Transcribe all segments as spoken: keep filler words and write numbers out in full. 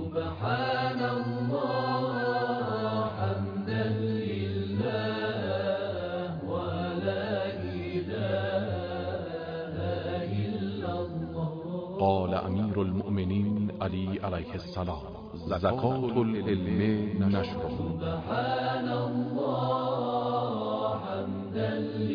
سبحان الله حمدا لله ولا إله إلا الله. قال امیر المؤمنین علی علیه السلام: زکات العلم نشره. سبحان الله حمدا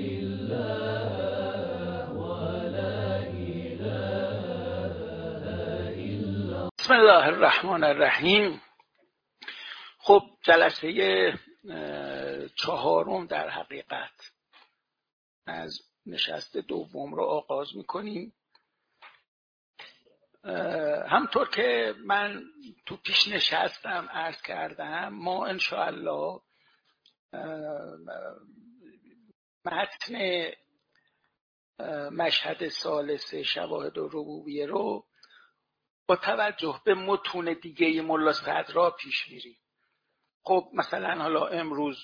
لله ولا إله إلا. بسم الله الرحمن الرحیم. خب جلسه چهارم در حقیقت از نشست دوم رو آغاز میکنیم. همطور که من تو پیش نشستم عرض کردم، ما انشاءالله متن مشهد ثالث شواهد الربوبیه رو با توجه به متون دیگه ملا صدرا پیش میریم. خب مثلا حالا امروز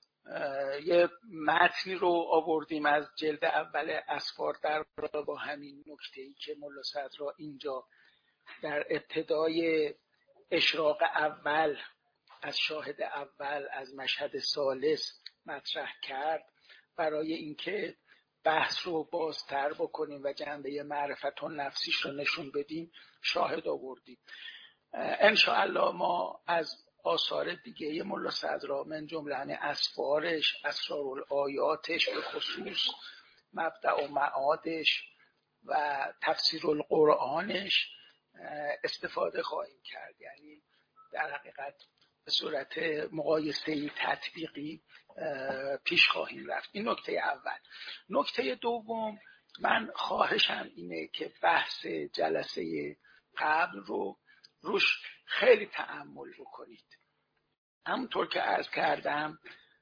یه متنی رو آوردیم از جلد اول اسفار در با همین نکته‌ای که ملا صدرا اینجا در ابتدای اشراق اول از شاهد اول از مشهد ثالث مطرح کرد، برای اینکه بحث رو بازتر بکنیم و جنبه معرفت و نفسیش رو نشون بدیم شاهد آوردیم. انشاءالله ما از آثار دیگه ملا صدرا من جمله همه اسفارش، اسرارالآیاتش، به خصوص مبدأ و معادش و تفسیر القرآنش استفاده خواهیم کرد. یعنی در حقیقت به صورت مقایسه‌ای تطبیقی پیش خواهیم رفت. این نکته اول. نکته دوم، من خواهشم اینه که بحث جلسه قبل رو روش خیلی تأمل بکنید. همونطور که عرض کردم،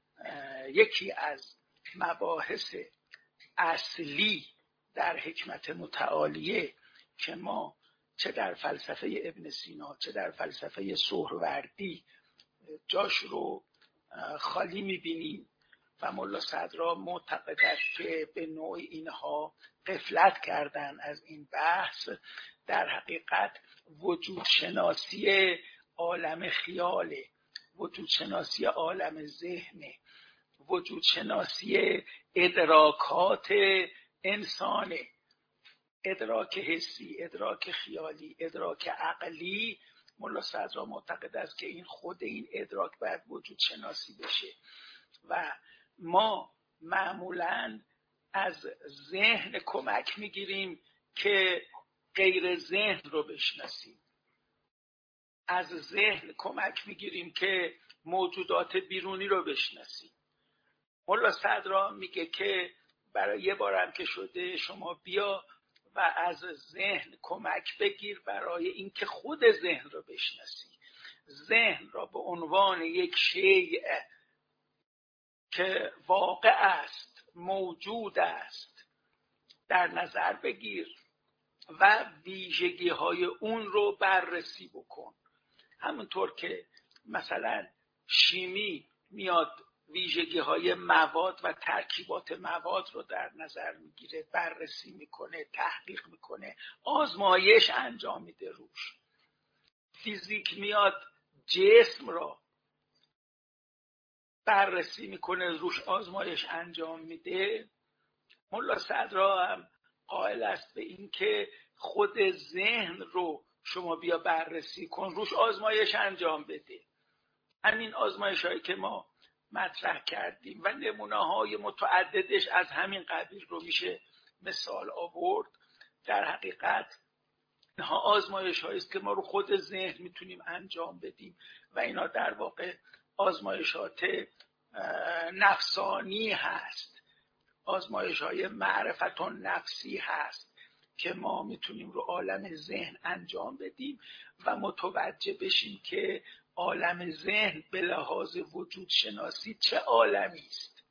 یکی از مباحث اصلی در حکمت متعالیه که ما چه در فلسفه ابن سینا چه در فلسفه سهروردی جاش رو خالی میبینیم و ملا صدرا معتقد است که به نوع اینها غفلت کردن از این بحث، در حقیقت وجود شناسی عالم خیاله، وجود شناسی عالم ذهنه، وجود شناسی ادراکات انسانه، ادراک حسی، ادراک خیالی، ادراک عقلی. ملا صدرا معتقد است که این خود این ادراک باید وجود شناسی بشه و ما معمولاً از ذهن کمک میگیریم که غیر ذهن رو بشناسیم، از ذهن کمک میگیریم که موجودات بیرونی رو بشناسیم. ملا صدرا میگه که برای یه بارم که شده شما بیا و از ذهن کمک بگیر برای اینکه خود ذهن رو بشناسی. ذهن را به عنوان یک شیء که واقع است، موجود است، در نظر بگیر و ویژگی های اون رو بررسی بکن. همونطور که مثلا شیمی میاد ویژگی های مواد و ترکیبات مواد رو در نظر میگیره، بررسی میکنه، تحقیق میکنه، آزمایش انجام میده روش. فیزیک میاد جسم را بررسی میکنه، روش آزمایش انجام میده. ملا صدرا هم قائل است به این که خود ذهن رو شما بیا بررسی کن، روش آزمایش انجام بده. همین آزمایش هایی که ما مطرح کردیم و نمونه های متعددش از همین قبیل رو میشه مثال آورد. در حقیقت اینها آزمایش هایی است که ما رو خود ذهن میتونیم انجام بدیم و اینا در واقع آزمایشات نفسانی هست، آزمایش های معرفت و نفسی هست که ما میتونیم رو عالم ذهن انجام بدیم و متوجه بشیم که عالم ذهن به لحاظ وجود شناسی چه عالمی است.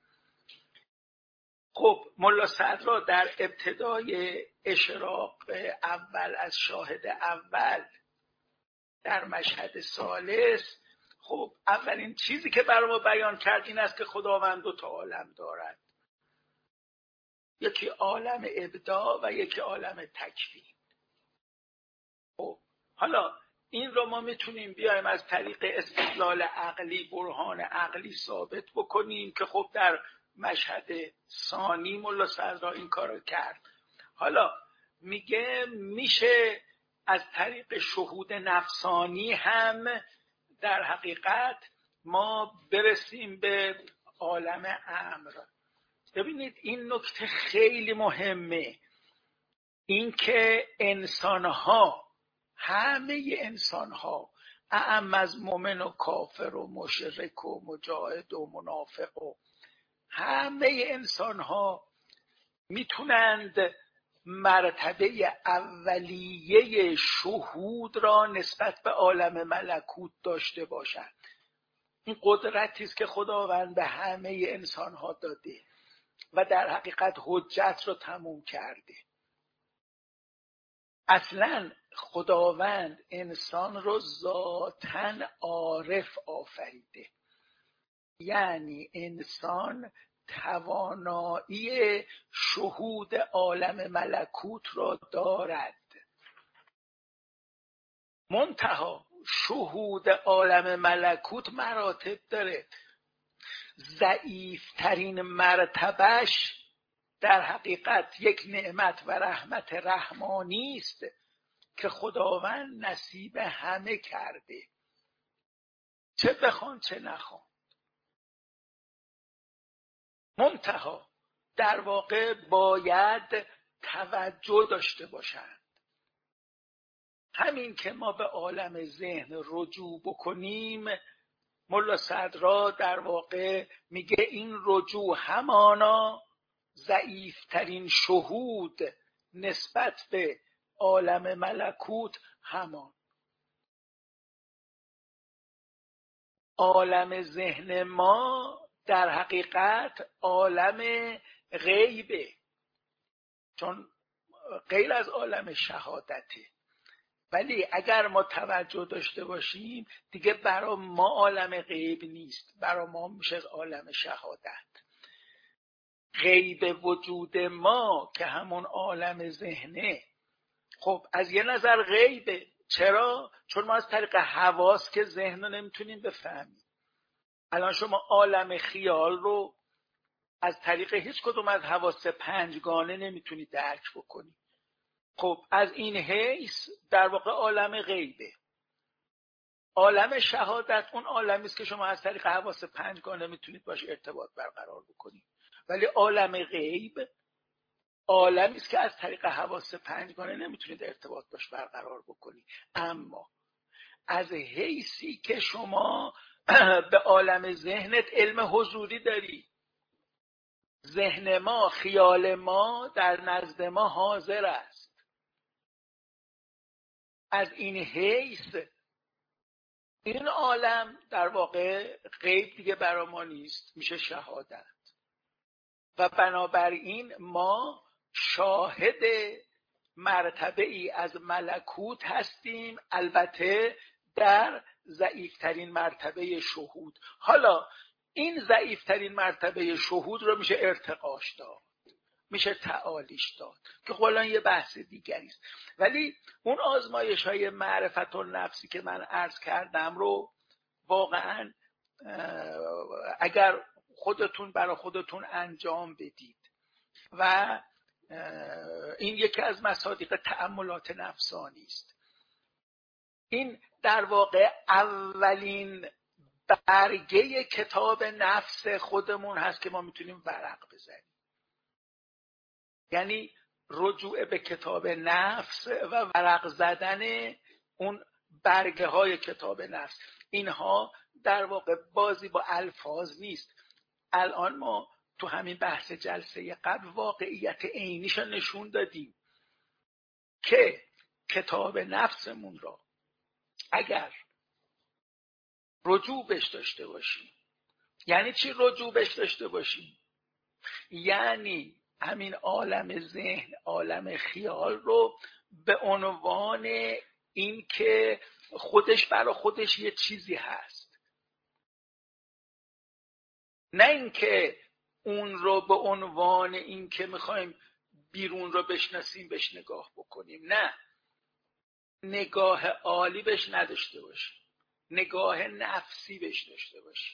خب ملا صدرا در ابتدای اشراق اول از شاهد اول در مشهد ثالث، خب اولین چیزی که برای ما بیان کرد این است که خداوند دو تا عالم دارد، یکی عالم ابداع و یکی عالم تکوین. خب حالا این رو ما میتونیم بیایم از طریق استدلال عقلی، برهان عقلی ثابت بکنیم که خب در مشهد ثانی ملا صدرا این کارو کرد. حالا میگه میشه از طریق شهود نفسانی هم در حقیقت ما برسیم به عالم امر. ببینید این نکته خیلی مهمه، این که انسانها، همه انسانها، اعم از مؤمن و کافر و مشرک و مجاهد و منافق و همه انسانها میتونند مرتبه اولیه شهود را نسبت به عالم ملکوت داشته باشند. این قدرتی است که خداوند به همه انسانها داده و در حقیقت حجت رو تموم کرده. اصلا خداوند انسان رو ذاتاً عارف آفریده، یعنی انسان توانایی شهود عالم ملکوت را دارد. منتها شهود عالم ملکوت مراتب داره. ضعیفترین مرتبهش در حقیقت یک نعمت و رحمت رحمانی است که خداوند نصیب همه کرده، چه بخوان چه نخوان. منتها در واقع باید توجه داشته باشند. همین که ما به عالم ذهن رجوع بکنیم، ملا صدرا در واقع میگه این رجوع همانا ضعیفترین شهود نسبت به عالم ملکوت همان. عالم ذهن ما در حقیقت عالم غیبه، چون غیر از عالم شهادته. ولی اگر ما توجه داشته باشیم دیگه برای ما عالم غیب نیست، برای ما میشه عالم شهادت. غیب وجود ما که همون عالم ذهنه، خب از یه نظر غیبه. چرا؟ چون ما از طریق حواس که ذهن رو نمیتونیم بفهمیم. الان شما عالم خیال رو از طریق هیچ کدوم از حواس پنجگانه نمیتونید درک بکنید. خب از این حیث در واقع عالم غیبه. عالم شهادت اون عالمی است که شما از طریق حواس پنجگانه میتونید باش ارتباط برقرار بکنید. ولی عالم غیب عالمی است که از طریق حواس پنجگانه نمیتونید ارتباط باش برقرار بکنید. اما از حیثی که شما به عالم ذهنت علم حضوری داری، ذهن ما، خیال ما در نزد ما حاضر است. از این حیث این عالم در واقع غیب دیگه برای ما نیست، میشه شهادت. و بنابراین ما شاهد مرتبه ای از ملکوت هستیم، البته در ضعیفترین مرتبه شهود. حالا این ضعیفترین مرتبه شهود رو میشه ارتقاش داد، میشه تعالیش داد که خب یه بحث دیگری است. ولی اون آزمایش های معرفت النفسی که من عرض کردم رو واقعا اگر خودتون برای خودتون انجام بدید و این یکی از مصادیق تأملات نفسانی است. این در واقع اولین برگه کتاب نفس خودمون هست که ما میتونیم ورق بزنیم. یعنی رجوع به کتاب نفس و ورق زدن اون برگه های کتاب نفس. اینها در واقع بازی با الفاظ نیست. الان ما تو همین بحث جلسه قبل واقعیت عینیش رو نشون دادیم که کتاب نفسمون را اگر رجوع بهش داشته باشیم. یعنی چی رجوع بهش داشته باشیم؟ یعنی همین عالم ذهن، عالم خیال رو به عنوان این که خودش برای خودش یه چیزی هست، نه اینکه اون رو به عنوان این که میخوایم بیرون رو بشناسیم بهش نگاه بکنیم. نه، نگاه عالی بهش نداشته باشی، نگاه نفسی بهش داشته باشی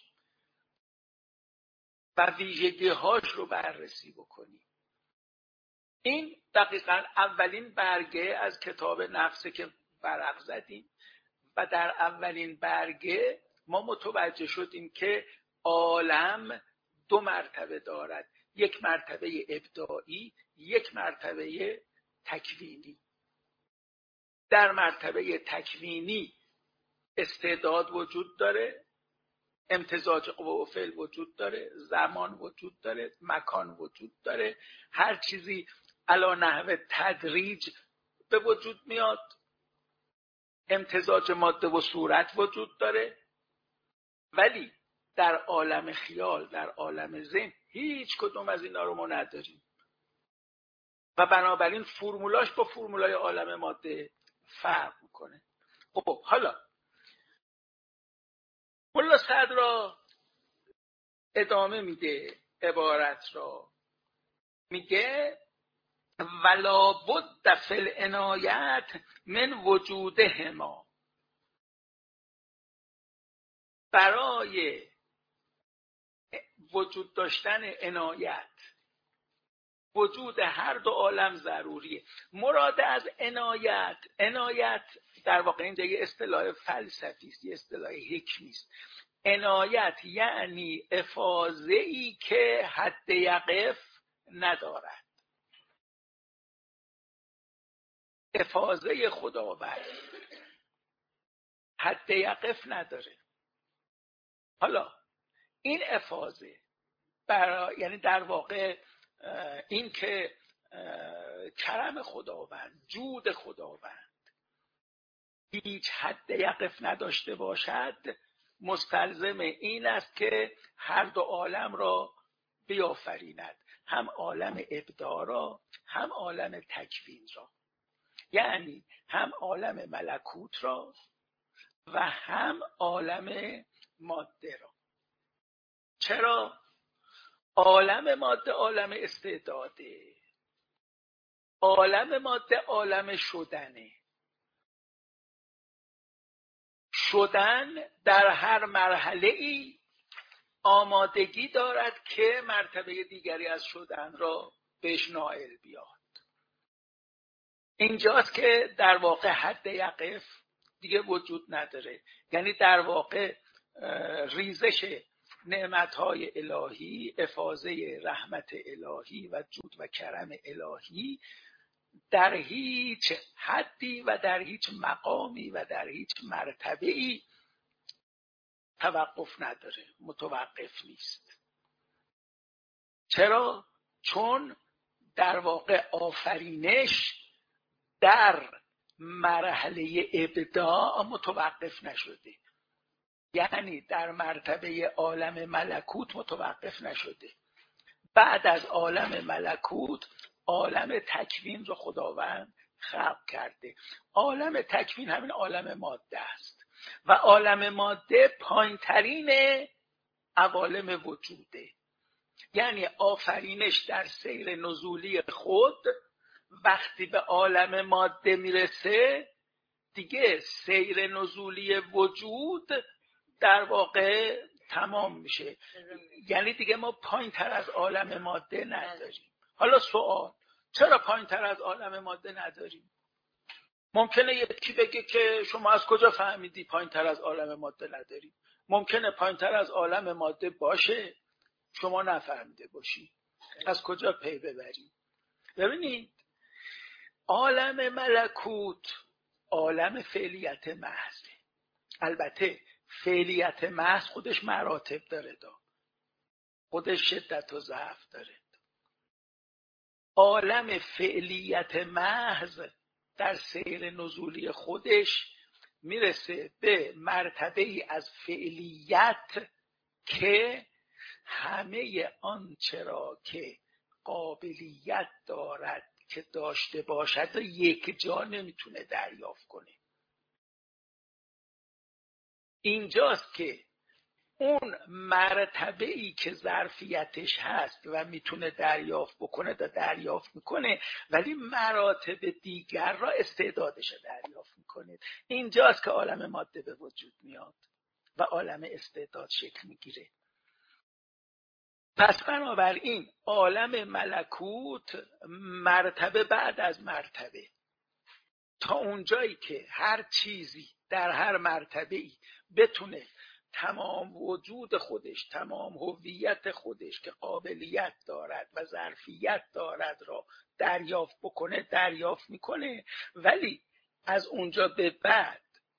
و ویژگی‌هاش رو بررسی بکنی. این دقیقاً اولین برگه از کتاب نفسه که ورق زدیم و در اولین برگه ما متوجه شدیم که عالم دو مرتبه دارد، یک مرتبه ابداعی، یک مرتبه تکوینی. در مرتبه تکوینی استعداد وجود داره، امتزاج قوه و فعل وجود داره، زمان وجود داره، مکان وجود داره، هر چیزی علی نحو تدریج به وجود میاد، امتزاج ماده و صورت وجود داره. ولی در عالم خیال، در عالم ذهن هیچ کدوم از اینا رو ما نداریم و بنابراین فرمولاش با فرمولای عالم ماده فرق میکنه. خب حالا ملا صدرا ادامه میده عبارت را، میگه ولا بد فی العنایت من وجودهما. برای وجود داشتن عنایت وجود هر دو عالم ضروریه. مراد از عنایت، عنایت در واقع این دیگه اصطلاح فلسفی است، یه اصطلاح حکمی است. عنایت یعنی افاضه‌ای که حد یقف ندارد. افاضه خداوند حد یقف نداره. حالا این افاضه برای یعنی در واقع این که کرم خداوند، جود خداوند هیچ حد یقف نداشته باشد، مستلزم این است که هر دو عالم را بیافریند، هم عالم ابداع را هم عالم تکوین را، یعنی هم عالم ملکوت را و هم عالم ماده را. چرا؟ عالم ماده عالم استعداده، عالم ماده عالم شدنه. شدن در هر مرحله ای آمادگی دارد که مرتبه دیگری از شدن را بهش نائل بیاد. اینجاست که در واقع حد یقف دیگه وجود نداره، یعنی در واقع ریزش نعمتهای الهی، افاضه رحمت الهی و جود و کرم الهی در هیچ حدی و در هیچ مقامی و در هیچ مرتبه‌ای توقف نداره، متوقف نیست. چرا؟ چون در واقع آفرینش در مرحله ابداع متوقف نشده، یعنی در مرتبه عالم ملکوت متوقف نشده. بعد از عالم ملکوت عالم تکوین رو خداوند خلق کرده. عالم تکوین همین عالم ماده است و عالم ماده پایین ترین عوالم وجوده، یعنی آفرینش در سیر نزولی خود وقتی به عالم ماده میرسه دیگه سیر نزولی وجود در واقع تمام میشه، یعنی دیگه ما پایین تر از عالم ماده نداریم. حالا سوال، چرا پایین تر از عالم ماده نداریم؟ ممکنه یکی بگه که شما از کجا فهمیدی پایین تر از عالم ماده نداریم؟ ممکنه پایین تر از عالم ماده باشه شما نفهمیده باشی، از کجا پی ببریم؟ ببینید عالم ملکوت عالم فعلیت محضه. البته فعلیت محض خودش مراتب داره، دا خودش شدت و ضعف داره. عالم فعلیت محض در سیر نزولی خودش میرسه به مرتبه ای از فعلیت که همه آنچه را که قابلیت دارد که داشته باشد و یک جا نمیتونه دریافت کنه. اینجاست که اون مرتبه ای که ظرفیتش هست و میتونه دریافت بکنه دا دریافت میکنه، ولی مراتب دیگر را استعدادش دریافت میکنه. اینجاست که عالم ماده به وجود میاد و عالم استعداد شکل میگیره. پس بنابراین عالم ملکوت مرتبه بعد از مرتبه، تا اونجایی که هر چیزی در هر مرتبه‌ای بتونه تمام وجود خودش، تمام هویت خودش که قابلیت دارد و ظرفیت دارد را دریافت بکنه دریافت میکنه. ولی از اونجا به بعد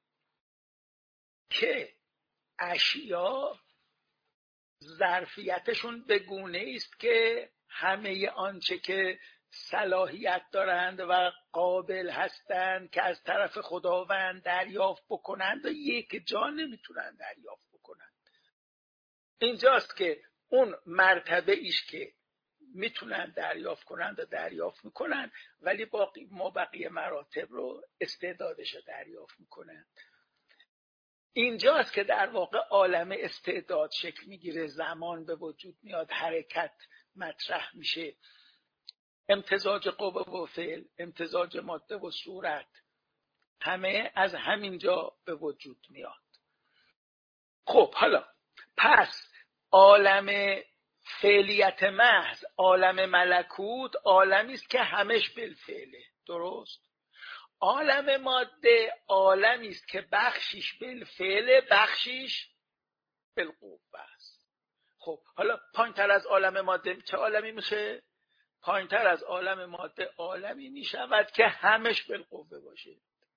که اشیا ظرفیتشون به گونه است که همه آنچه که صلاحیت دارند و قابل هستند که از طرف خداوند دریافت بکنند و یک جا نمیتونن دریافت بکنند. اینجاست که اون مرتبه ایش که میتونن دریافت کنند و دریافت میکنند، ولی باقی ما بقیه مراتب رو استعدادش رو دریافت میکنند. اینجاست که در واقع عالم استعداد شکل میگیره، زمان به وجود میاد، حرکت مطرح میشه، امتزاج قوه و فعل، امتزاج ماده و صورت، همه از همینجا به وجود میاد. خب حالا پس عالم فعلیت محض، عالم ملکوت، عالمی است که همش بالفعله، درست؟ عالم ماده عالمی است که بخشیش بالفعل، بخشیش بالقوه است. خب حالا پایین‌تر از عالم ماده چه عالمی میشه؟ پایین‌تر از عالم ماده عالمی میشود که همش بالقوه باشه،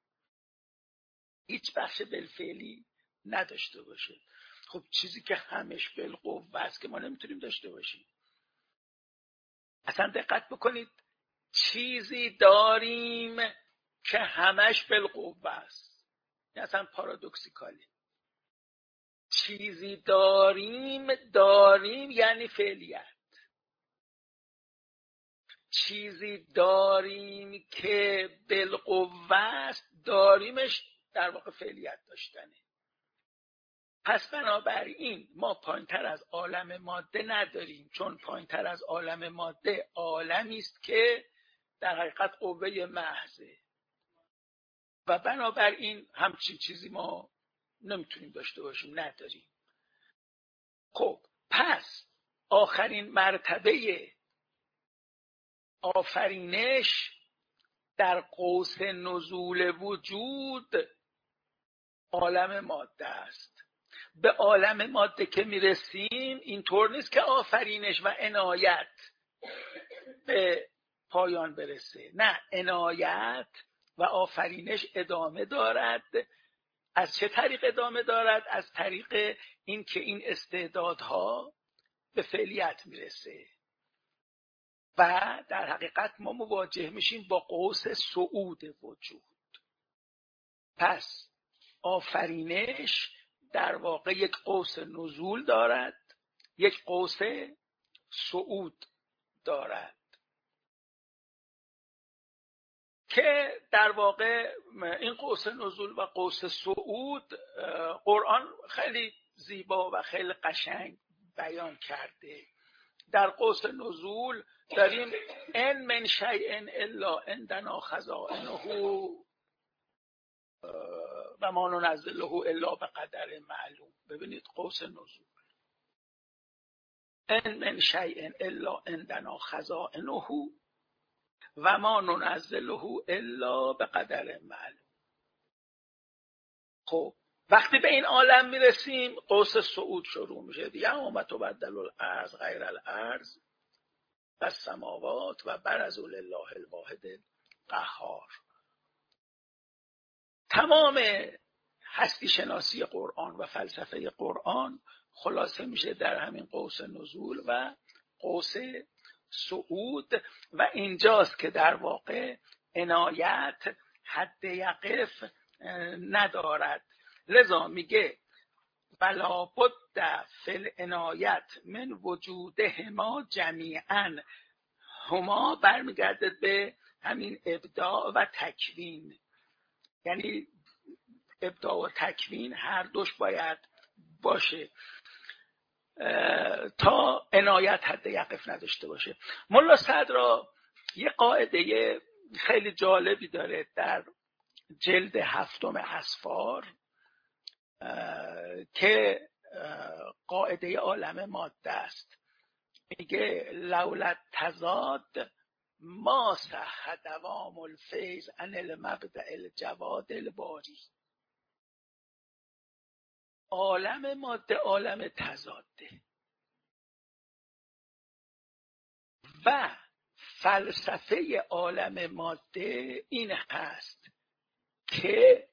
هیچ بخش بالفعلی نداشته باشه. خب چیزی که همش بالقوه است که ما نمیتونیم داشته باشیم. اصلا دقت بکنید، چیزی داریم که همش بالقوه است، این اصلا پارادوکسیکالی. چیزی داریم داریم یعنی فعلیت، چیزی داریم که بالقوه است داریمش در واقع فعلیت داشتنه. پس بنابراین ما پایین‌تر از عالم ماده نداریم، چون پایین‌تر از عالم ماده عالمی است که در حقیقت قوه محضه و بنابراین همچین چیزی ما نمیتونیم داشته باشیم، نداریم. خب پس آخرین مرتبه آفرینش در قوس نزول وجود عالم ماده است. به عالم ماده که میرسیم اینطور نیست که آفرینش و عنایت به پایان برسه، نه، عنایت و آفرینش ادامه دارد. از چه طریق ادامه دارد؟ از طریق این که این استعدادها به فعلیت میرسه و در حقیقت ما مواجه میشیم با قوس صعود وجود. پس آفرینش در واقع یک قوس نزول دارد، یک قوس صعود دارد که در واقع این قوس نزول و قوس صعود قرآن خیلی زیبا و خیلی قشنگ بیان کرده. در قوس نزول داریم ان من شیء الا عندنا خزائنه و ما ننزله الا بقدر معلوم. ببینید قوس نزول، ان من شیء الا عندنا خزائنه و ما ننزله الا بقدر معلوم. خب وقتی به این عالم میرسیم قوس صعود شروع میشه دیگه. یوم تبدل الارض غیر الارض و السماوات و برزوا لله الواحد القهار. تمام هستی شناسی قرآن و فلسفه قرآن خلاصه میشه در همین قوس نزول و قوس صعود و اینجاست که در واقع عنایت حد یقف ندارد. لذا میگه ولا بد فی العنایت من وجودهما جمیعا. هما برمیگرده به همین ابداع و تکوین، یعنی ابداع و تکوین هر دوش باید باشه. تا عنایت حد یقف نداشته باشه. ملا صدرا یه قاعده خیلی جالبی داره در جلد هفتم اسفار که قاعده عالم ماده است. میگه لولا تضاد ما صح دوام الفیض عن المبدأ الجواد الباری. عالم ماده عالم تضاده و فلسفه عالم ماده این هست که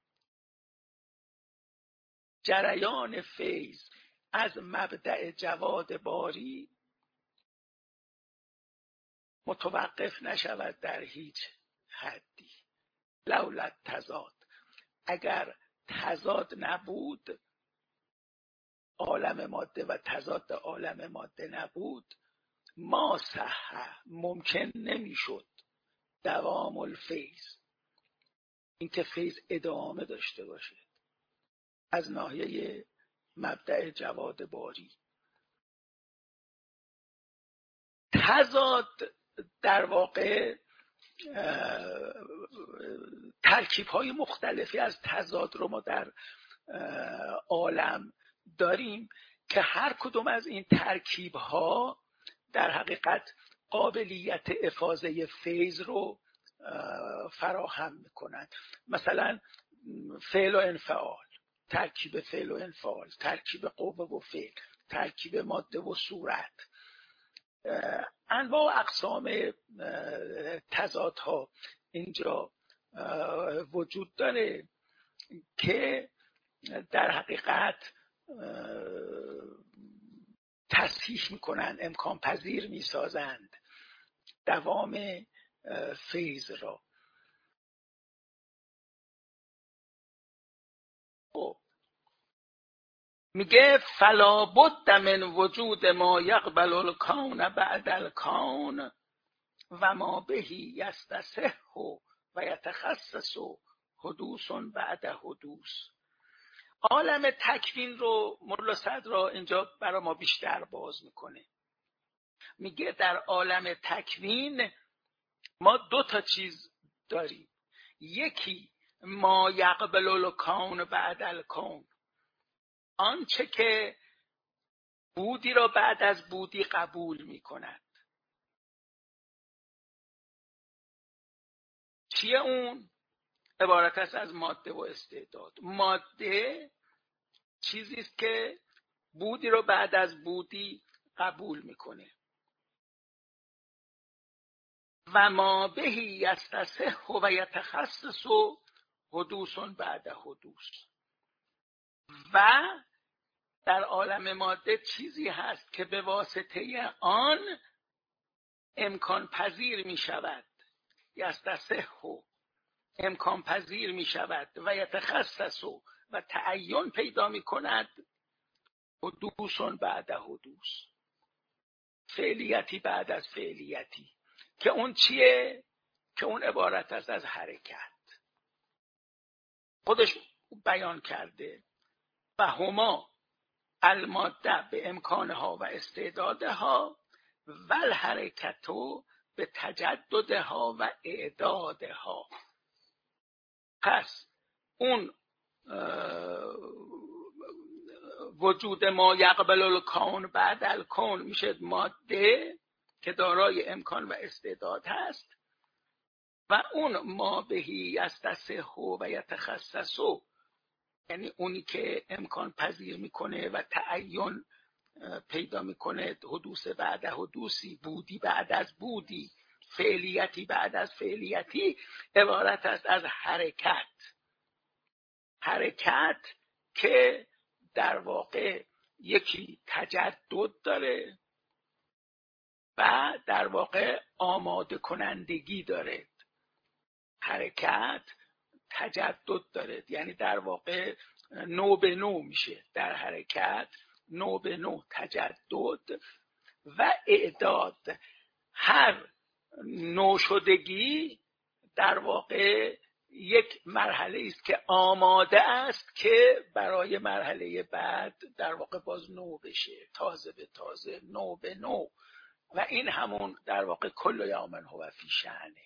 جریان فیض از مبدأ جواد باری متوقف نشود در هیچ حدی. لولا تضاد، اگر تضاد نبود، عالم ماده و تضاد عالم ماده نبود، ما صح ممکن نمیشد دوام الفیض، اینکه فیض ادامه داشته باشه از ناحیه مبدأ جواد باری. تضاد در واقع ترکیب های مختلفی از تضاد رو ما در عالم داریم که هر کدوم از این ترکیب ها در حقیقت قابلیت افاضه فیض رو فراهم میکنند. مثلا فعل و انفعال، ترکیب فعل و انفعال، ترکیب قوه و فعل، ترکیب ماده و صورت، انواع و اقسام تضادها اینجا وجود داره که در حقیقت تصحیح میکنند، امکان پذیر میسازند دوام فیض را. میگه فلا بد من وجود ما یقبل الکون بعد الکون و ما بهی یستصح و یتخصص حدوث بعد حدوث. عالم تکوین رو ملا صدرا اینجا برای ما بیشتر باز میکنه. میگه در عالم تکوین ما دو تا چیز داریم. یکی ما یقبل الکون بعد الکون، آنچه که بودی را بعد از بودی قبول می کند. چیه اون؟ عبارت است از ماده و استعداد. ماده چیزی است که بودی را بعد از بودی قبول میکنه. و ما بهی یستصح و یتخصص حدوث بعد حدوث. و در عالم ماده چیزی هست که به واسطه آن امکان پذیر می شود، یستصح امکان پذیر می شود و یتخصص و تعین پیدا می کند حدوث بعد حدوث، فعلیتی بعد از فعلیتی، که اون چیه؟ که اون عبارت است از حرکت. خودش بیان کرده و هما الماده به امکانها و استعدادها و الحرکتو به تجددها و اعدادها. پس اون وجود ما یقبل الکون بعد الکون میشه ماده که دارای امکان و استعداد هست، و اون ما بهی یستصح و یتخصص، یعنی اونی که امکان پذیر میکنه و تعین پیدا میکنه حدوث بعد حدوثی، بودی بعد از بودی، فعلیتی بعد از فعلیتی، عبارت است از حرکت. حرکت که در واقع یکی تجدد داره و در واقع آماده کنندگی داره. حرکت تجدد داره، یعنی در واقع نو به نو میشه در حرکت، نو به نو تجدد و اعداد. هر نو شدگی در واقع یک مرحله است که آماده است که برای مرحله بعد در واقع باز نو بشه، تازه به تازه، نو به نو. و این همون در واقع کل یوم هو فی شأنه.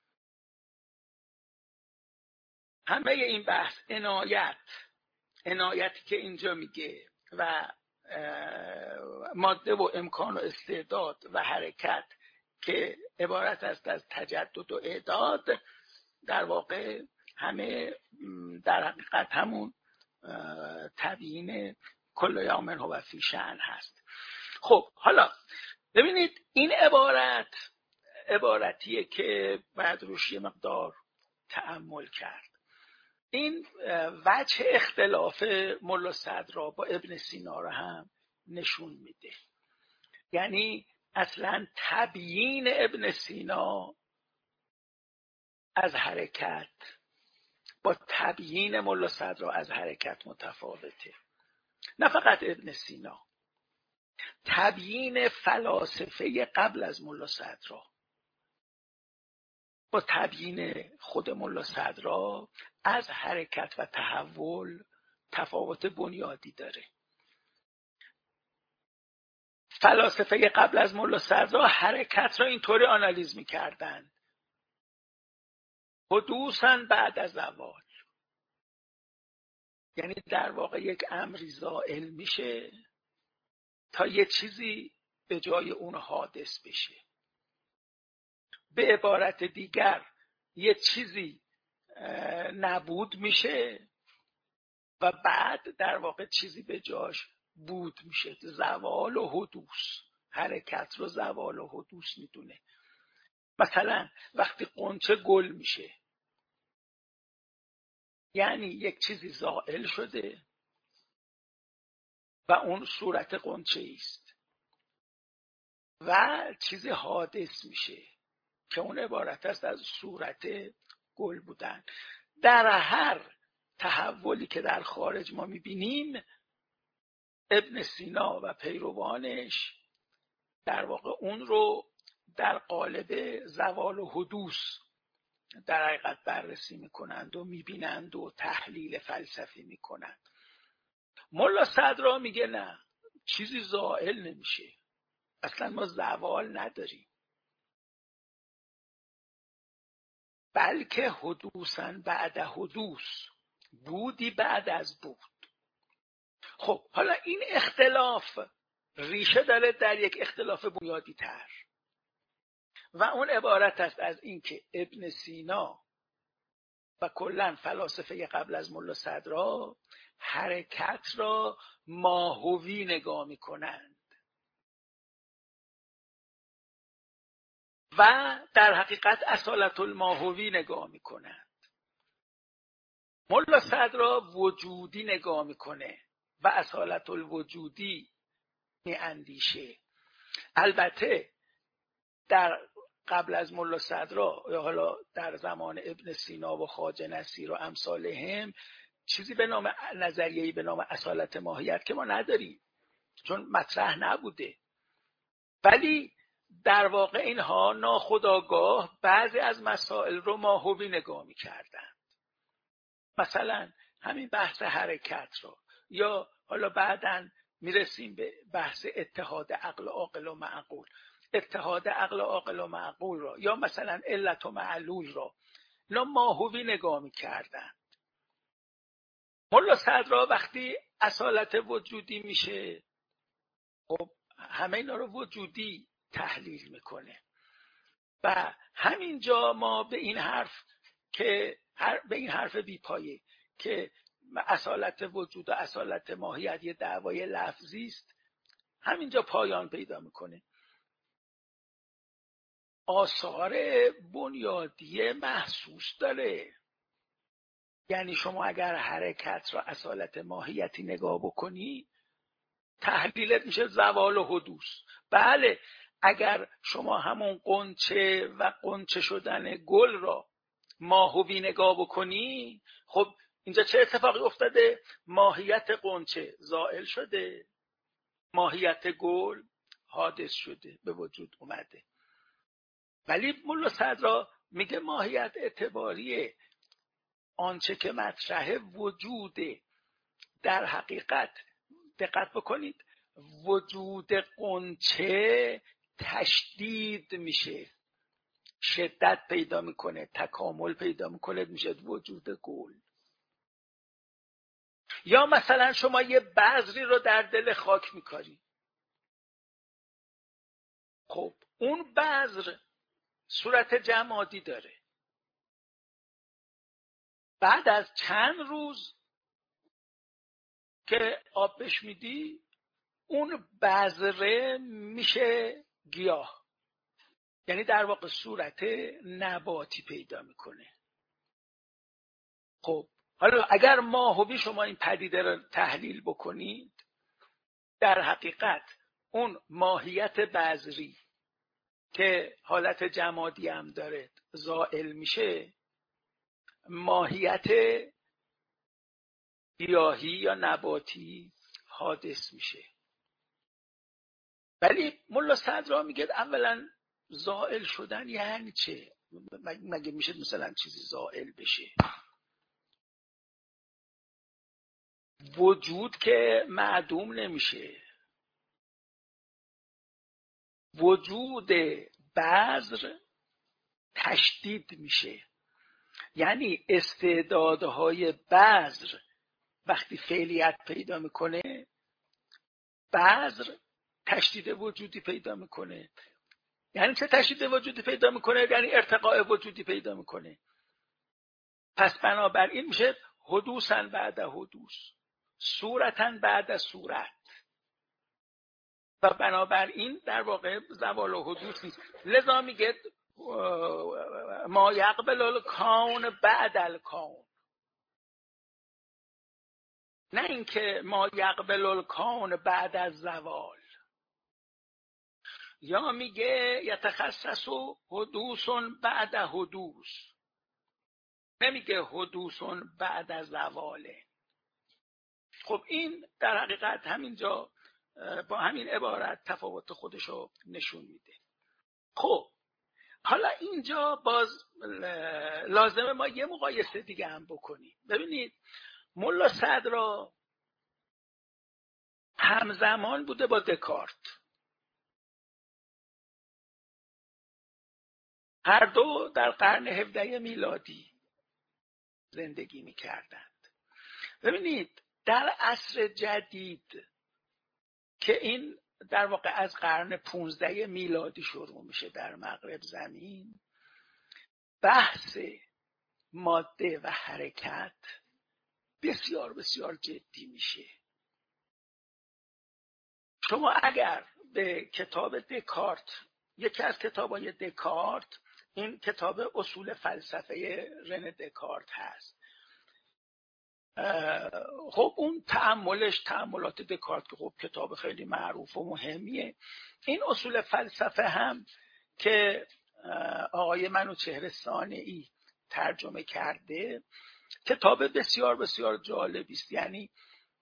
همه این بحث عنایت عنایتی که اینجا میگه و ماده و امکان و استعداد و حرکت که عبارت است از تجدد و اعداد، در واقع همه در حقیقت همون تبیین کل یوم هو فی شأن هست. خب حالا ببینید این عبارت عبارتیه که بعد روش یه مقدار تأمل کرد. این وجه اختلاف ملا صدرا با ابن سینا رو هم نشون میده. یعنی اصلا تبیین ابن سینا از حرکت با تبیین ملا صدرا از حرکت متفاوته. نه فقط ابن سینا، تبیین فلاسفه قبل از ملا صدرا با تبیین خود ملا صدرا از حرکت و تحول تفاوت بنیادی داره. فلاسفه قبل از ملا صدرا حرکت را اینطوری آنالیز می‌کردند: حدوثاً بعد از زوال، یعنی در واقع یک امری زائل میشه تا یه چیزی به جای اون حادث بشه. به عبارت دیگر یه چیزی نبود میشه و بعد در واقع چیزی به جاش بود میشه. زوال و حدوث، حرکت رو زوال و حدوث میدونه. مثلا وقتی قنچه گل میشه، یعنی یک چیزی زائل شده و اون صورت قنچه است و چیزی حادث میشه که اون عبارت است از صورت گل بودن. در هر تحولی که در خارج ما میبینیم، ابن سینا و پیروانش در واقع اون رو در قالب زوال و حدوث در حقیقت بررسی میکنند و میبینند و تحلیل فلسفی میکنند. ملا صدرا میگه نه، چیزی زائل نمیشه، اصلا ما زوال نداریم، بلکه حدوثاً بعد حدوث، بودی بعد از بود. خب حالا این اختلاف ریشه داره در یک اختلاف بنیادی تر و اون عبارت است از اینکه ابن سینا و کلاً فلاسفه قبل از ملا صدرا حرکت را ماهوی نگاه می‌کنند و در حقیقت اصالت الماهوی نگاه می‌کنند. ملا صدرا وجودی نگاه می‌کنه و اصالت الوجودی می‌اندیشه. البته در قبل از ملا صدرا یا حالا در زمان ابن سینا و خواجه نصیر و امثالهم چیزی به نام نظریه‌ای به نام اصالت ماهیت که ما نداریم، چون مطرح نبوده، ولی در واقع اینها ناخودآگاه بعضی از مسائل رو ماهوی نگاه می‌کردند. مثلا همین بحث حرکت رو، یا حالا بعداً میرسیم به بحث اتحاد عقل و عاقل و معقول، اتحاد عقل و عاقل و معقول را، یا مثلا علت و معلول را، اینا ماهوی نگاه می‌کردند. ملا صدرا وقتی اصالت وجودی میشه، خب همه اینا رو وجودی تحلیل میکنه و همینجا ما به این حرف که به این حرف بیپایه که اصالت وجود و اصالت ماهیت یه دعوای لفظی است، همینجا پایان پیدا میکنه. آثار بنیادی محسوس داره. یعنی شما اگر حرکت را اصالت ماهیتی نگاه بکنی، تحلیلت میشه زوال و حدوث. بله، اگر شما همون قنچه و قنچه شدن گل را ماهوی نگاه بکنی، خب اینجا چه اتفاقی افتاده؟ ماهیت قنچه زائل شده، ماهیت گل حادث شده، به وجود اومده. ولی ملا صدرا میگه ماهیت اعتباریه. آنچه که مطرحه وجوده. در حقیقت دقت بکنید، وجود قنچه تشدید میشه، شدت پیدا میکنه، تکامل پیدا میکنه، میشه وجود گل. یا مثلا شما یه بذری رو در دل خاک میکاری، خب اون بذر صورت جمادی داره. بعد از چند روز که آب بهش میدی، اون بذره میشه گیاه، یعنی در واقع صورت نباتی پیدا میکنه. خب حالا اگر ماهوی شما این پدیده رو تحلیل بکنید، در حقیقت اون ماهیت بذری که حالت جمادی هم داره زائل میشه، ماهیت گیاهی یا نباتی حادث میشه. ولی ملا صدرا میگه اولا زائل شدن یعنی چه؟ مگه میشه مثلا چیزی زائل بشه؟ وجود که معدوم نمیشه. وجود بذر تشدید میشه، یعنی استعدادهای بذر وقتی فعلیت پیدا میکنه، بذر تشدید وجودی پیدا میکنه. یعنی چه تشدید وجودی پیدا میکنه؟ یعنی ارتقاء وجودی پیدا میکنه. پس بنابراین میشه حدوثاً بعد حدوث، صورتاً بعد صورت، و بنابراین در واقع زوال و حدوث نیست. لذا میگه ما یقبل الکون بعد الکون، نه اینکه ما یقبل الکون بعد از زوال. یا میگه یتخصص حدوث بعد حدوث، نمیگه حدوث بعد از زواله. خب این در حقیقت همینجا با همین عبارت تفاوت خودشو نشون میده. خب حالا اینجا باز لازمه ما یه مقایسه دیگه هم بکنیم. ببینید ملا صدرا همزمان بوده با دکارت، هر دو در قرن هفدهم میلادی زندگی میکردند. ببینید در عصر جدید که این در واقع از قرن پونزده میلادی شروع میشه در مغرب زمین، بحث ماده و حرکت بسیار بسیار جدی میشه. شما اگر به کتاب دکارت، یکی از کتابای دکارت، این کتاب اصول فلسفه رن دکارت هست، خب اون تأملش تأملات دکارت که خب کتاب خیلی معروف و مهمیه. این اصول فلسفه هم که آقای منوچهر صانعی ترجمه کرده، کتاب بسیار بسیار جالبی است. یعنی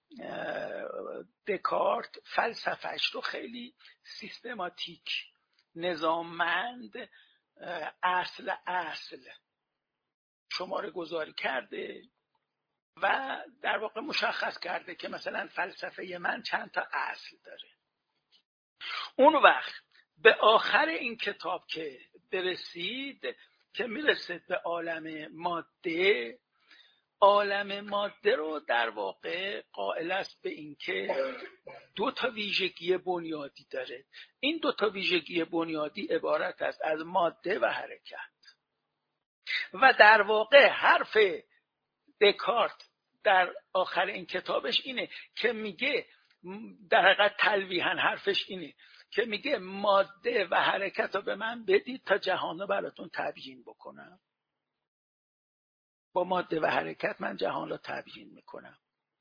دکارت فلسفهش رو خیلی سیستماتیک، نظاممند، اصل اصل شماره گذاری کرده و در واقع مشخص کرده که مثلا فلسفه من چند تا اصل داره. اون وقت به آخر این کتاب که برسید، که میرسید به عالم ماده، عالم ماده رو در واقع قائل است به این که دو تا ویژگی بنیادی داره. این دو تا ویژگی بنیادی عبارت است از ماده و حرکت. و در واقع حرف دکارت در آخر این کتابش اینه که میگه، در حقیقت تلویحاً حرفش اینه که میگه ماده و حرکت رو به من بدید تا جهان رو براتون تبیین بکنم. با ماده و حرکت من جهان رو تبیین میکنم.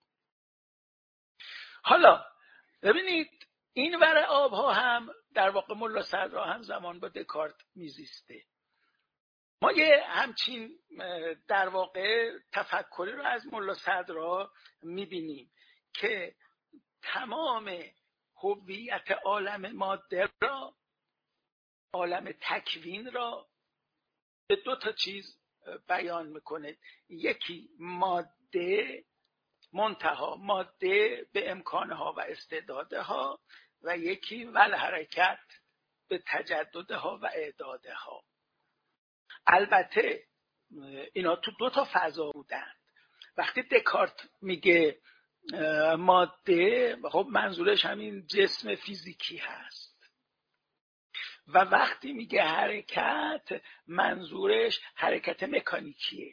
حالا ببینید این ور آبها هم در واقع ملا صدرا هم زمان با دکارت میزیسته. ما یه همچین در واقع تفکری رو از ملا صدرا میبینیم که تمام هویت عالم ماده را، عالم تکوین را به دو تا چیز بیان میکنه. یکی ماده منتها ماده به امکانها و استعدادها و یکی ول حرکت به تجددها و اعدادها. البته اینا تو دو تا فضا بودن. وقتی دکارت میگه ماده، خب منظورش همین جسم فیزیکی هست و وقتی میگه حرکت منظورش حرکت مکانیکیه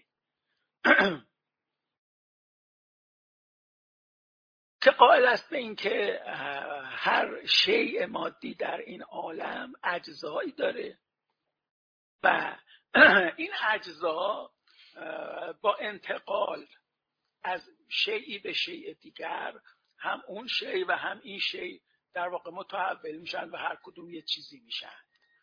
که قائل است به این که هر شیء مادی در این عالم اجزایی داره و این اجزا با انتقال از شیئی به شیء دیگر هم اون شیء و هم این شیء در واقع متحول میشن و هر کدوم یه چیزی میشن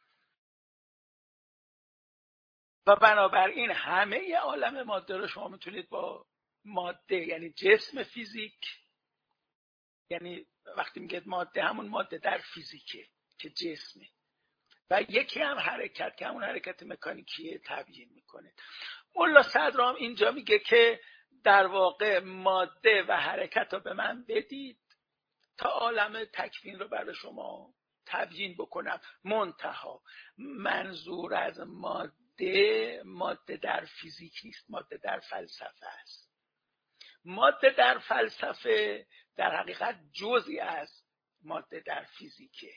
و بنابراین همه عالم ماده رو شما میتونید با ماده یعنی جسم فیزیک، یعنی وقتی میگید ماده همون ماده در فیزیکه که جسمه و یکی هم حرکت که همون حرکت مکانیکیه تبیین میکنه. ملا صدرام اینجا میگه که در واقع ماده و حرکت رو به من بدید تا عالم تکوین رو برای شما تبیین بکنم. منتها منظور از ماده ماده در فیزیک نیست، ماده در فلسفه است. ماده در فلسفه در حقیقت جزئی از ماده در فیزیکه.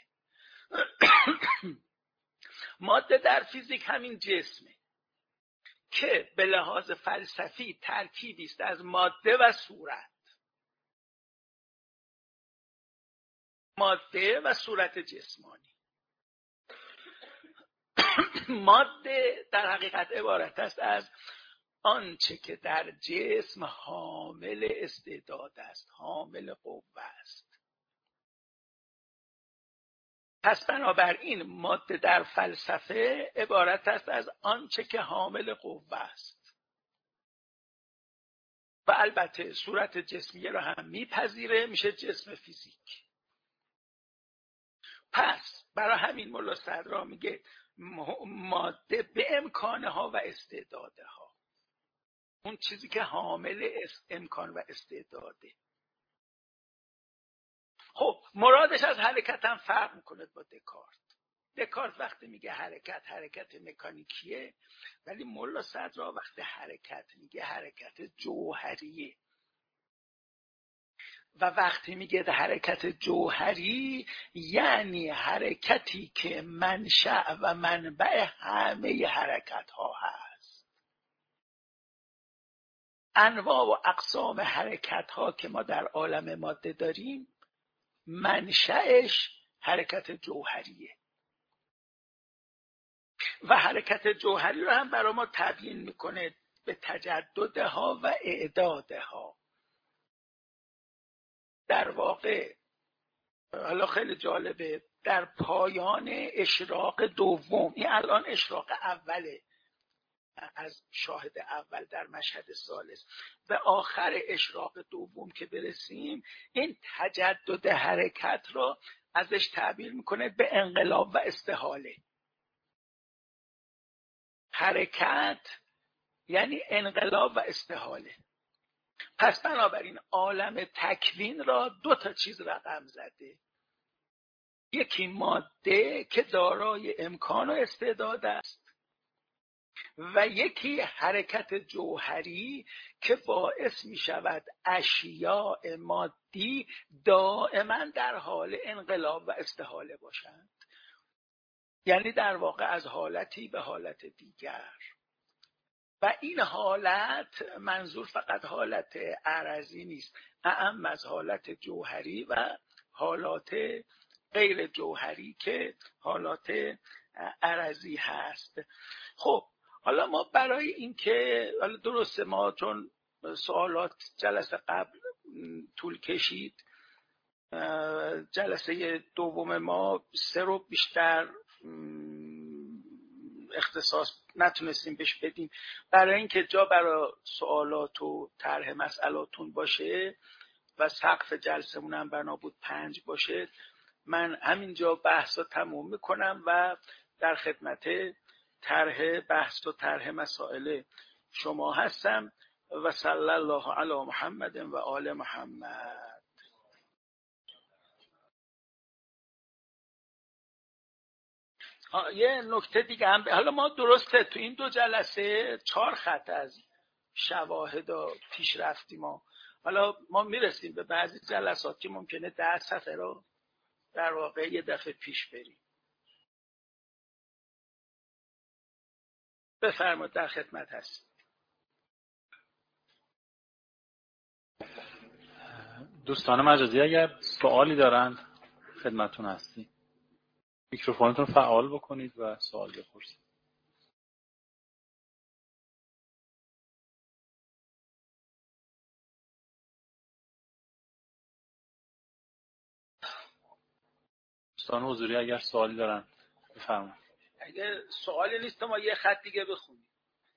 ماده در فیزیک همین جسمه که به لحاظ فلسفی ترکیبی است از ماده و صورت. ماده و صورت جسمانی. ماده در حقیقت عبارت است از آنچه که در جسم حامل استعداد است، حامل قوه است. پس بنابراین ماده در فلسفه عبارت است از آنچه که حامل قوه است و البته صورت جسمیه را هم میپذیره، میشه جسم فیزیک. پس برای همین ملا صدرا میگه ماده به امکانها و استعدادها، اون چیزی که حامل امکان و استعداده. خب مرادش از حرکت هم فرق میکنه با دکارت. دکارت وقتی میگه حرکت حرکت مکانیکیه، ولی ملا صدرا وقتی حرکت میگه حرکت جوهریه و وقتی میگه حرکت جوهری یعنی حرکتی که منشأ و منبع همه حرکت ها هست. انواع و اقسام حرکت ها که ما در عالم ماده داریم منشأش حرکت جوهریه و حرکت جوهری رو هم برای ما تبیین میکنه به تجددها و اعدادها. در واقع حالا خیلی جالبه، در پایان اشراق دوم، این الان اشراق اوله از شاهد اول در مشهد ثالث، به آخر اشراق دوم که برسیم این تجدد حرکت رو ازش تعبیر میکنه به انقلاب و استحاله. حرکت یعنی انقلاب و استحاله. پس بنابراین عالم تکوین را دو تا چیز رقم زده. یکی ماده که دارای امکان و استعداد است و یکی حرکت جوهری که باعث می شود اشیاء مادی دائما در حال انقلاب و استحاله باشند، یعنی در واقع از حالتی به حالت دیگر. و این حالت منظور فقط حالت عرضی نیست، اعم از حالت جوهری و حالات غیر جوهری که حالات عرضی هست. خب حالا ما برای اینکه حالا درسته ما چون سوالات جلسه قبل طول کشید، جلسه دوم ما سه رو بیشتر اختصاص نتونستیم بهش بدیم. برای اینکه جا برای سوالات و طرح مسئلاتون باشه و سقف جلسمون هم بنا بود پنج باشه، من همینجا بحثا تموم میکنم و در خدمت طرح بحث و طرح مسائل شما هستم و صلی الله علی محمد و آل محمد. یه نکته دیگه هم، حالا ما درسته تو این دو جلسه چهار خط از شواهد پیش رفتیم، ما حالا ما میرسیم به بعضی جلسات که ممکنه ده صفحه رو در واقع یه دفعه پیش بریم. بفرمایید، در خدمت هست. دوستان مجازی اگر سوالی دارند خدمتتون هستیم. میکروفونتون فعال بکنید و سوال بپرسید. دوستان حضوری اگر سوالی دارن بفرمایید. اگه سوالی نیست ما یه خط دیگه بخونیم.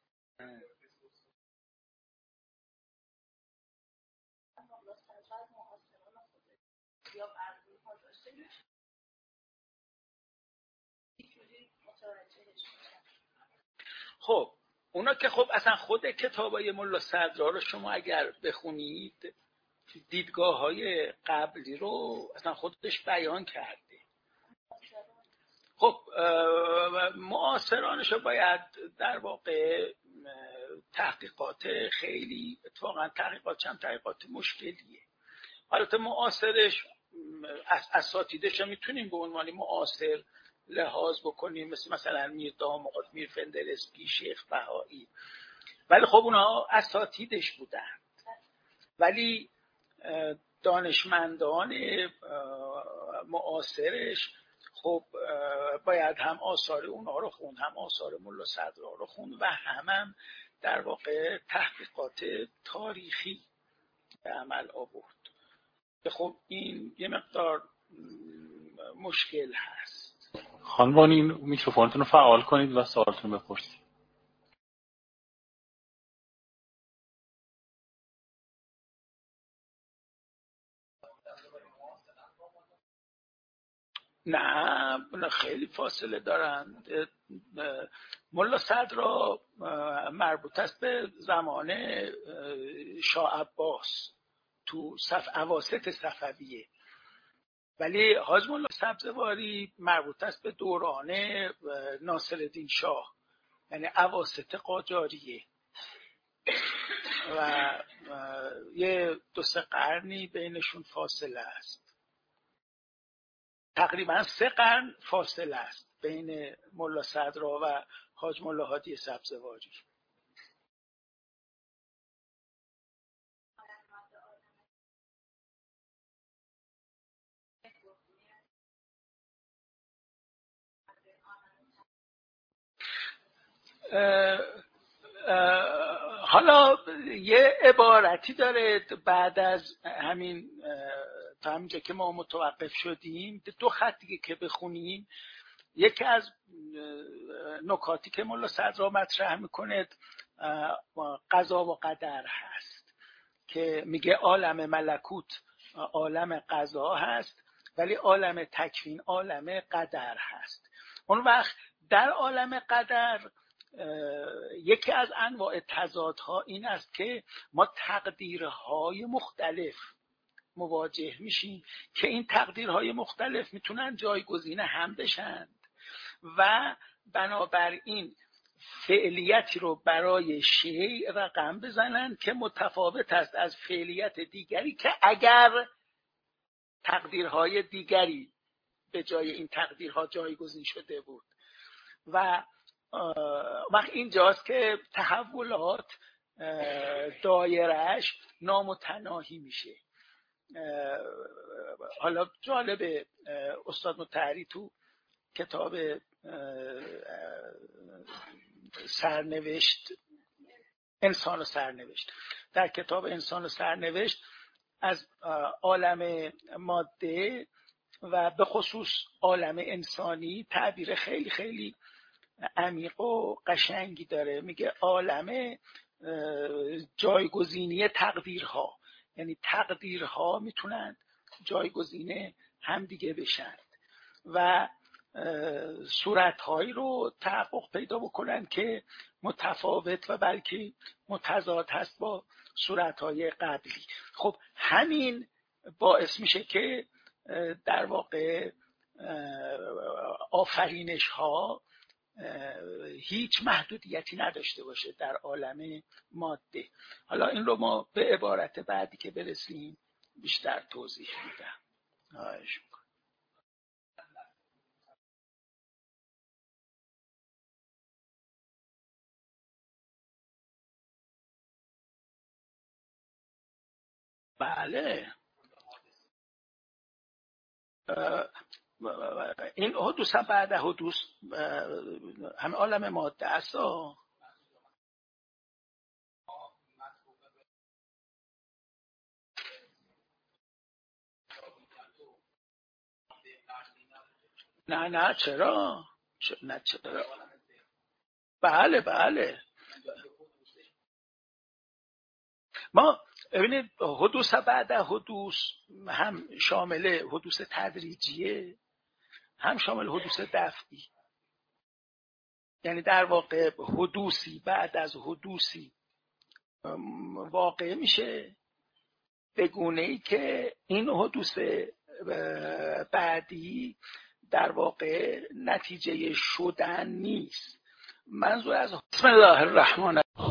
خب اونا که خب اصلا خود کتابای ملا صدرا رو شما اگر بخونید دیدگاه های قبلی رو اصلا خودش بیان کرده. خب معاصرانش رو باید در واقع تحقیقات خیلی اتفاقا تحقیقات چند تحقیقات مشکلیه. البته معاصرش اساتیدش هم میتونیم به عنوان معاصر لحاظ بکنیم، مثل مثلا میر داماد، میر فندرسکی، شیخ بهایی، ولی خب اونا اساتیدش بودن. ولی دانشمندان معاصرش خب باید هم آثار اونا رو خوند، هم آثار ملا صدرا رو خوند و هم, هم در واقع تحقیقات تاریخی به عمل آورد. خب این یه مقدار مشکل هست. خانم این میکروفونتون رو فعال کنید و سوالتون رو بپرسید. نه خیلی فاصله دارن. ملا صدرا مربوط است به زمان شاه عباس تو صف اواسط صفویه، ولی حاج ملا سبزواری مربوط است به دوران ناصرالدین شاه، یعنی اواسط قاجاریه و یه دو سه قرنی بینشون فاصله است. تقریبا سه قرن فاصله است بین ملا صدرا و حاج ملا هادی سبزواری. اه اه حالا یه عبارتی داره بعد از همین تا همینجا که ما متوقف شدیم، دو خط دیگه که بخونیم، یکی از نکاتی که ملا صدرا مطرح میکنه قضا و قدر هست که میگه عالم ملکوت عالم قضا هست ولی عالم تکوین عالم قدر هست. اون وقت در عالم قدر یکی از انواع تضادها این است که ما تقدیرهای مختلف مواجه میشیم که این تقدیرهای مختلف میتونن جایگزین هم بشن و بنابراین فعلیتی رو برای شیء رقم بزنن که متفاوت است از فعلیت دیگری که اگر تقدیرهای دیگری به جای این تقدیرها جایگزین شده بود. و وقت اینجاست که تحولات دایرهش نامتناهی میشه. حالا جالبه استاد مطهری تو کتاب سرنوشت انسان و سرنوشت در کتاب انسان و سرنوشت از عالم ماده و به خصوص عالم انسانی تعبیر خیلی خیلی عمیق و قشنگی داره. میگه عالم جایگزینی تقدیرها، یعنی تقدیرها میتونن جایگزین همدیگه بشن و صورتهایی رو تحقق پیدا بکنن که متفاوت و بلکه متضاد هست با صورتهای قبلی. خب همین باعث میشه که در واقع آفرینش ها هیچ محدودیتی نداشته باشه در عالم ماده. حالا این رو ما به عبارت بعدی که برسیم بیشتر توضیح میدم. خواهش میکنم. بله این حدوث هم بعد حدوث همه عالم ماده است. نه نه چرا نه چرا بله بله ما ببینید حدوث بعد حدوث هم شامل حدوث تدریجیه هم شامل حدوث دفعی. یعنی در واقع حدوثی بعد از حدوثی واقع میشه به گونه‌ای که این حدوث بعدی در واقع نتیجه شدن نیست. منظور از بسم الله الرحمن الرحیم